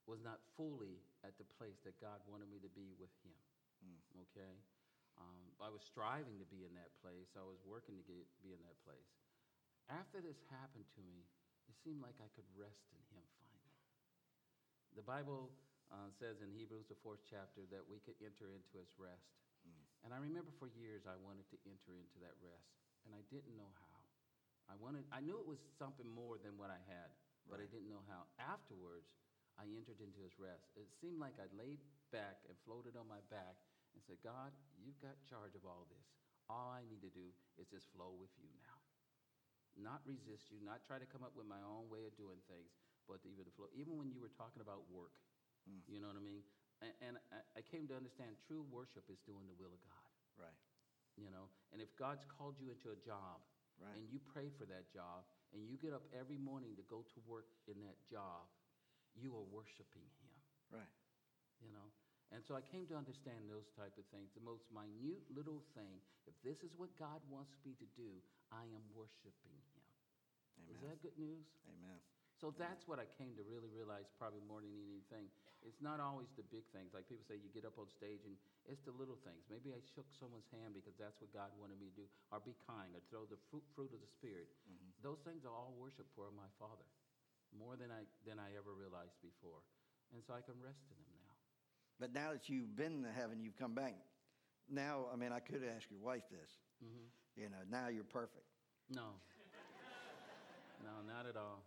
was not fully at the place that God wanted me to be with him. Mm. Okay? Um, I was striving to be in that place. I was working to get, be in that place. After this happened to me, it seemed like I could rest in him finally. The Bible uh, says in Hebrews, the fourth chapter, that we could enter into his rest. Mm. And I remember for years I wanted to enter into that rest, and I didn't know how. I wanted, I knew it was something more than what I had, but I Right. didn't know how. Afterwards, I entered into his rest. It seemed like I laid back and floated on my back and said, God, you've got charge of all this. All I need to do is just flow with you now. Not resist you, not try to come up with my own way of doing things, but even to flow. Even when you were talking about work, Mm. you know what I mean? And, and I, I came to understand true worship is doing the will of God, Right. you know? And if God's called you into a job, Right. and you pray for that job, and you get up every morning to go to work in that job, you are worshiping him, Right. you know? And so I came to understand those type of things, the most minute little thing. If this is what God wants me to do, I am worshiping him. Amen. Is that good news? Amen. So that's what I came to really realize probably more than anything. It's not always the big things. Like people say, you get up on stage and it's the little things. Maybe I shook someone's hand because that's what God wanted me to do. Or be kind or throw the fruit, fruit of the Spirit. Mhm. Those things are all worship for my Father. More than I, than I ever realized before. And so I can rest in him now. But now that you've been to heaven, you've come back. Now, I mean, I could ask your wife this. Mm-hmm. You know, now you're perfect. No. No, not at all.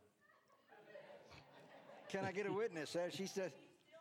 Can I get a witness? Sir? She said,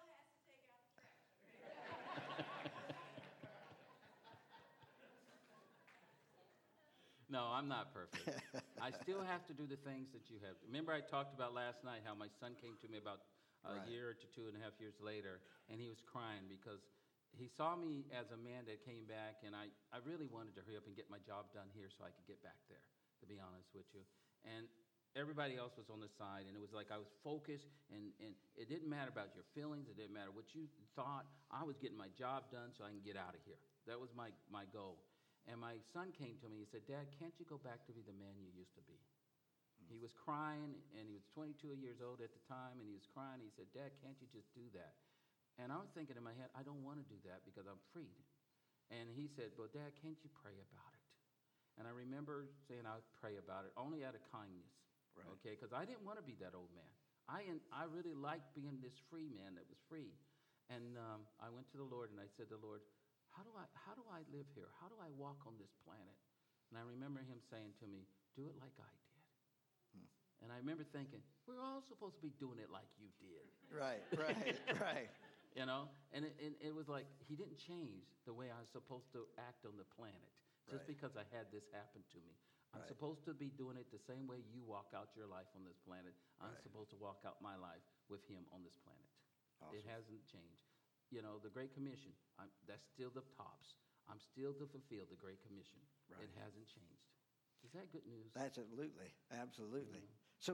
No, I'm not perfect. I still have to do the things that you have. Remember I talked about last night how my son came to me about a Right. year to two and a half years later, and he was crying because he saw me as a man that came back, and I, I really wanted to hurry up and get my job done here so I could get back there, to be honest with you. And everybody else was on the side, and it was like I was focused, and, and it didn't matter about your feelings. It didn't matter what you thought. I was getting my job done so I can get out of here. That was my, my goal. And my son came to me, he said, Dad, can't you go back to be the man you used to be? Mm. He was crying, and he was twenty-two years old at the time, and he was crying. He said, Dad, can't you just do that? And I was thinking in my head, I don't want to do that because I'm freed. And he said, well, Dad, can't you pray about it? And I remember saying I would pray about it, only out of kindness, Right. okay? Because I didn't want to be that old man. I, I really liked being this free man that was free. And um, I went to the Lord, and I said to the Lord, How do I how do I live here? How do I walk on this planet? And I remember him saying to me, do it like I did. Hmm. And I remember thinking, we're all supposed to be doing it like you did. right, right, right. You know? And it, and it was like he didn't change the way I was supposed to act on the planet just Right. because I had this happen to me. I'm Right. supposed to be doing it the same way you walk out your life on this planet. I'm Right. supposed to walk out my life with him on this planet. It Awesome. hasn't changed. You know, the Great Commission, I'm, that's still the tops. I'm still to fulfill the Great Commission. Right. It hasn't changed. Is that good news? Absolutely, absolutely. Mhm. So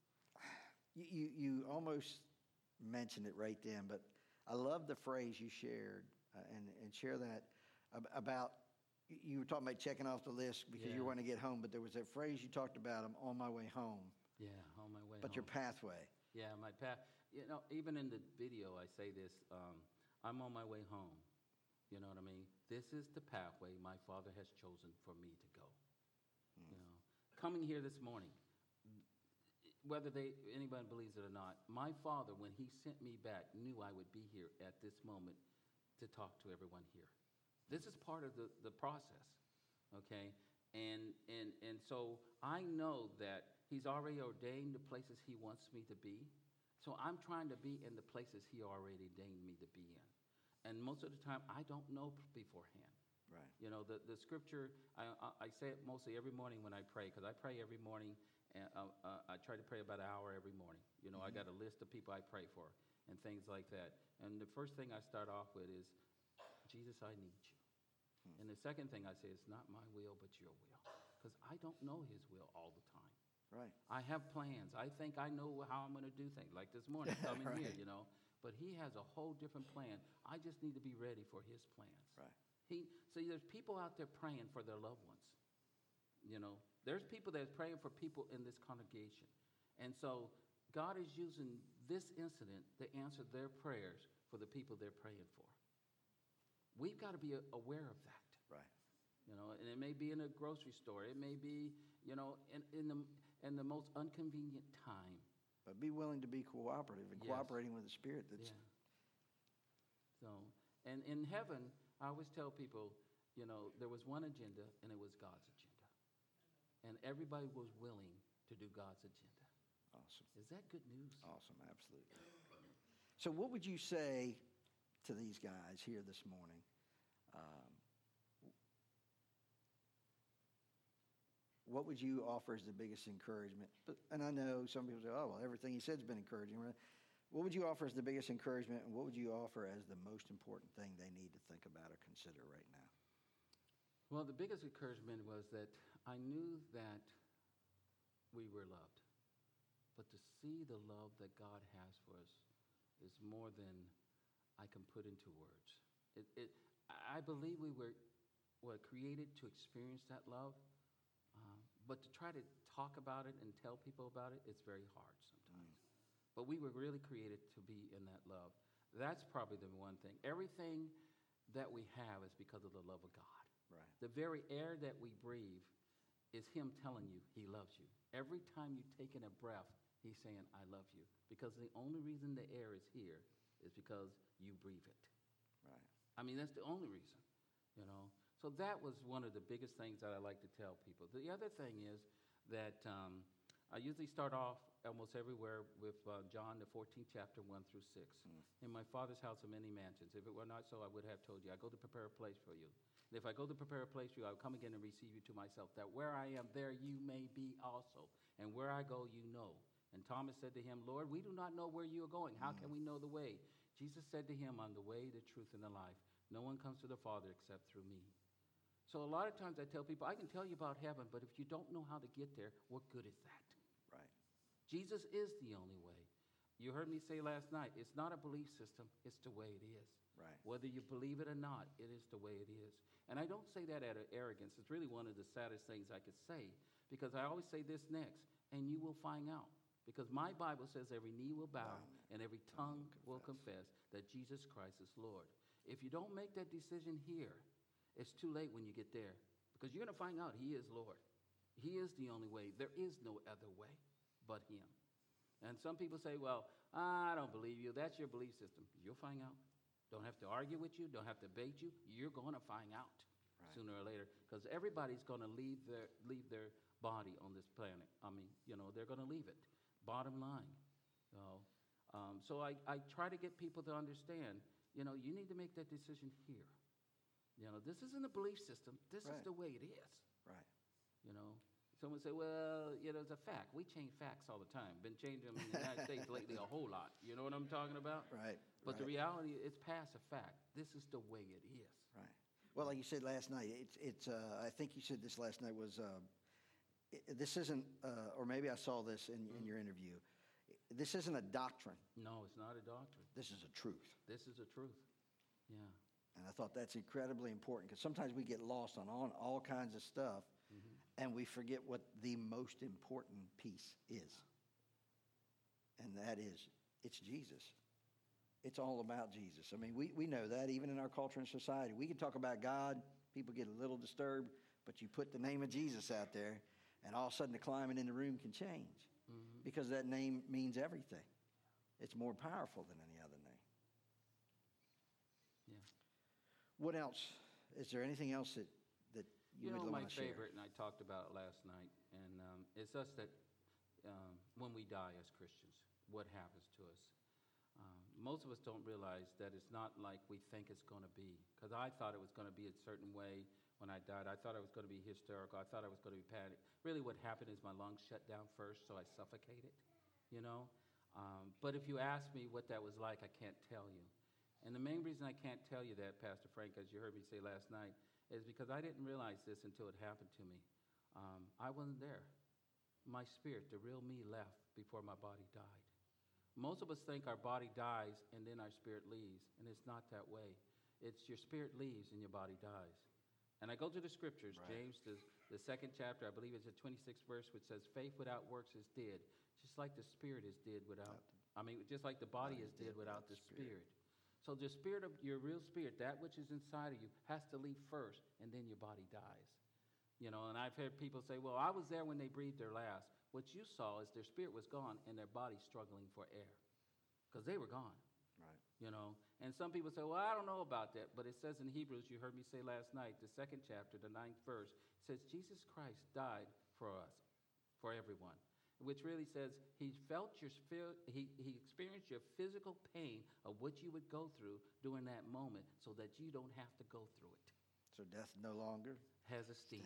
you, you you almost mentioned it right then, but I love the phrase you shared, uh, and and share that ab- about. You were talking about checking off the list because you Yeah. want to get home, but there was that phrase you talked about. I'm on my way home, Yeah, on my way but home. your pathway. Yeah, my path. You know, even in the video, I say this. Um, I'm on my way home. You know what I mean? This is the pathway my Father has chosen for me to go. Hmm. You know, coming here this morning, whether they anybody believes it or not, my Father, when He sent me back, knew I would be here at this moment to talk to everyone here. This is part of the, the process, okay? And and and so I know that He's already ordained the places He wants me to be. So I'm trying to be in the places He already ordained me to be in. And most of the time, I don't know beforehand. Right. You know, the, the scripture, I, I, I say it mostly every morning when I pray, because I pray every morning, and uh, uh, I try to pray about an hour every morning. You know, Mhm. I got a list of people I pray for and things like that. And the first thing I start off with is, Jesus, I need you. Hmm. And the second thing I say is, not my will, but your will. Because I don't know His will all the time. Right. I have plans. I think I know how I'm going to do things. Like this morning, coming Right. here, you know. But He has a whole different plan. I just need to be ready for His plans. Right. He, see, there's people out there praying for their loved ones. You know, there's people that's praying for people in this congregation. And so God is using this incident to answer their prayers for the people they're praying for. We've got to be aware of that. Right. You know, and it may be in a grocery store. It may be, you know, in, in, the, in the most inconvenient time. But be willing to be cooperative and Yes. cooperating with the Spirit. That's Yeah. So, and in heaven, I always tell people, you know, there was one agenda, and it was God's agenda. And everybody was willing to do God's agenda. awesome. Is that good news? Awesome, absolutely. So what would you say to these guys here this morning? Um, what would you offer as the biggest encouragement? But, and I know some people say, oh, well, everything he said has been encouraging. What would you offer as the biggest encouragement, and what would you offer as the most important thing they need to think about or consider right now? Well, the biggest encouragement was that I knew that we were loved. But to see the love that God has for us is more than I can put into words. It, it, I believe we were, were created to experience that love, um, but to try to talk about it and tell people about it, it's very hard sometimes. Mm. But we were really created to be in that love. That's probably the one thing. Everything that we have is because of the love of God. Right. The very air that we breathe is Him telling you He loves you. Every time you take in a breath, He's saying, I love you. Because the only reason the air is here is because you breathe it. Right. I mean, that's the only reason, you know. So that was one of the biggest things that I like to tell people. The other thing is that um, I usually start off almost everywhere with uh, John, the fourteenth chapter, one through six. Mm. In my Father's house are many mansions. If it were not so, I would have told you. I go to prepare a place for you. And if I go to prepare a place for you, I will come again and receive you to myself, that where I am, there you may be also. And where I go, you know. And Thomas said to him, Lord, we do not know where you are going. How mm. can we know the way? Jesus said to him, I'm the way, the truth, and the life. No one comes to the Father except through me. So a lot of times I tell people, I can tell you about heaven, but if you don't know how to get there, what good is that? Right. Jesus is the only way. You heard me say last night, it's not a belief system, it's the way it is. Right. Whether you believe it or not, it is the way it is. And I don't say that out of arrogance. It's really one of the saddest things I could say, because I always say this next, and you will find out. Because my Bible says every knee will bow wow. and every tongue will confess that Jesus Christ is Lord. If you don't make that decision here, it's too late when you get there. Because you're going to find out He is Lord. He is the only way. There is no other way but Him. And some people say, well, I don't believe you. That's your belief system. You'll find out. Don't have to argue with you. Don't have to debate you. You're going to find out right. sooner or later. Because everybody's going to leave their, leave their body on this planet. I mean, you know, they're going to leave it. Bottom line. You know? um, so I, I try to get people to understand, you know, you need to make that decision here. You know, this isn't a belief system. This right. is the way it is. Right. You know, someone say, well, you know, it's a fact. We change facts all the time. Been changing them in the United States lately a whole lot. You know what I'm talking about? Right. But right. the reality, it's past a fact. This is the way it is. Right. Well, like you said last night, it's, it's uh, I think you said this last night was, uh, it, this isn't, uh, or maybe I saw this in, mm-hmm. in your interview. This isn't a doctrine. No, it's not a doctrine. This is a truth. This is a truth. Yeah. And I thought that's incredibly important, because sometimes we get lost on all, all kinds of stuff, mm-hmm. and we forget what the most important piece is. And that is, it's Jesus. It's all about Jesus. I mean, we, we know that even in our culture and society. We can talk about God, people get a little disturbed, but you put the name of Jesus out there, and all of a sudden the climate in the room can change, mm-hmm. because that name means everything. It's more powerful than any other name. Yeah. What else? Is there anything else that, that you, you would know, want my to share? favorite, and I talked about it last night, and um, it's us that um, when we die as Christians, what happens to us? Um, most of us don't realize that it's not like we think it's going to be. Because I thought it was going to be a certain way when I died. I thought I was going to be hysterical. I thought I was going to be panicked. Really what happened is my lungs shut down first, so I suffocated, you know. Um, but if you ask me what that was like, I can't tell you. And the main reason I can't tell you that, Pastor Frank, as you heard me say last night, is because I didn't realize this until it happened to me. Um, I wasn't there. My spirit, the real me, left before my body died. Most of us think our body dies and then our spirit leaves, and it's not that way. It's your spirit leaves and your body dies. And I go to the scriptures, right. James, the, the second chapter, I believe it's the twenty-sixth verse, which says, faith without works is dead. just like the spirit is did without, I mean, just like the body is did without the spirit. So the spirit of your real spirit, that which is inside of you, has to leave first, and then your body dies. You know, and I've heard people say, well, I was there when they breathed their last. What you saw is their spirit was gone and their body struggling for air because they were gone. Right. You know, and some people say, well, I don't know about that. But it says in Hebrews, you heard me say last night, the second chapter, the ninth verse, it says Jesus Christ died for us, for everyone. Which really says he felt your he, he experienced your physical pain of what you would go through during that moment so that you don't have to go through it. So death no longer has a sting.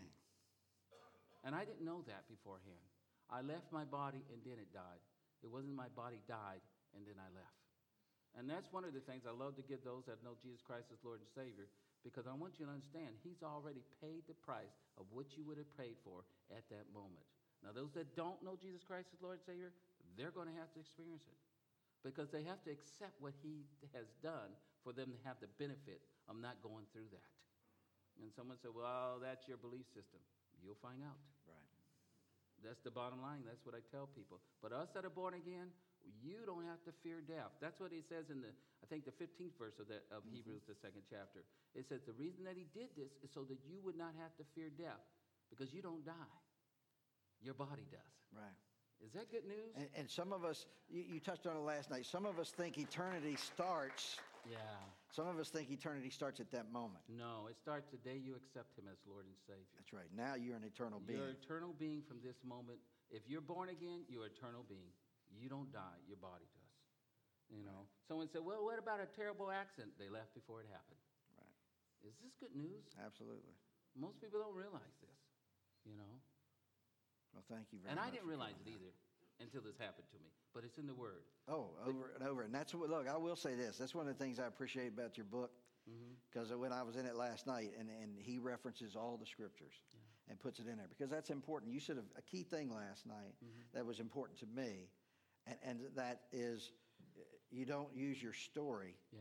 And I didn't know that beforehand. I left my body and then it died. It wasn't my body died and then I left. And that's one of the things I love to give those that know Jesus Christ as Lord and Savior, because I want you to understand he's already paid the price of what you would have paid for at that moment. Now, those that don't know Jesus Christ as Lord and Savior, they're going to have to experience it because they have to accept what he has done for them to have the benefit of not going through that. And someone said, well, that's your belief system. You'll find out. Right. That's the bottom line. That's what I tell people. But us that are born again, you don't have to fear death. That's what he says in the, I think, the fifteenth verse of, that, of mm-hmm. Hebrews, the second chapter. It says the reason that he did this is so that you would not have to fear death because you don't die. Your body does. Right. Is that good news? And, and some of us, you, you touched on it last night, some of us think eternity starts. Yeah. Some of us think eternity starts at that moment. No, it starts the day you accept him as Lord and Savior. That's right. Now you're an eternal being. You're an eternal being from this moment. If you're born again, you're an eternal being. You don't die. Your body does. You know? Right. Someone said, well, what about a terrible accident? They left before it happened. Right. Is this good news? Absolutely. Most people don't realize this, you know? Well, thank you very and much. And I didn't realize it either until this happened to me, but it's in the Word. Oh, over and over. And that's what, look, I will say this. That's one of the things I appreciate about your book, because mm-hmm. when I was in it last night, and, and he references all the scriptures yeah. and puts it in there, because that's important. You said a key thing last night mm-hmm. that was important to me, and, and that is you don't use your story yeah.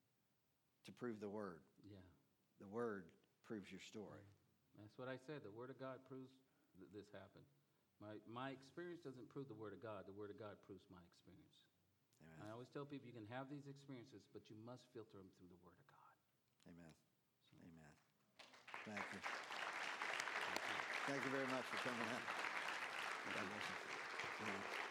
to prove the Word. Yeah. The Word proves your story. That's what I said. The Word of God proves that this happened. My, my experience doesn't prove the Word of God. The Word of God proves my experience. Amen. I always tell people you can have these experiences, but you must filter them through the Word of God. Amen. So. Amen. Thank you. Thank you. Thank you very much for coming out. God bless you.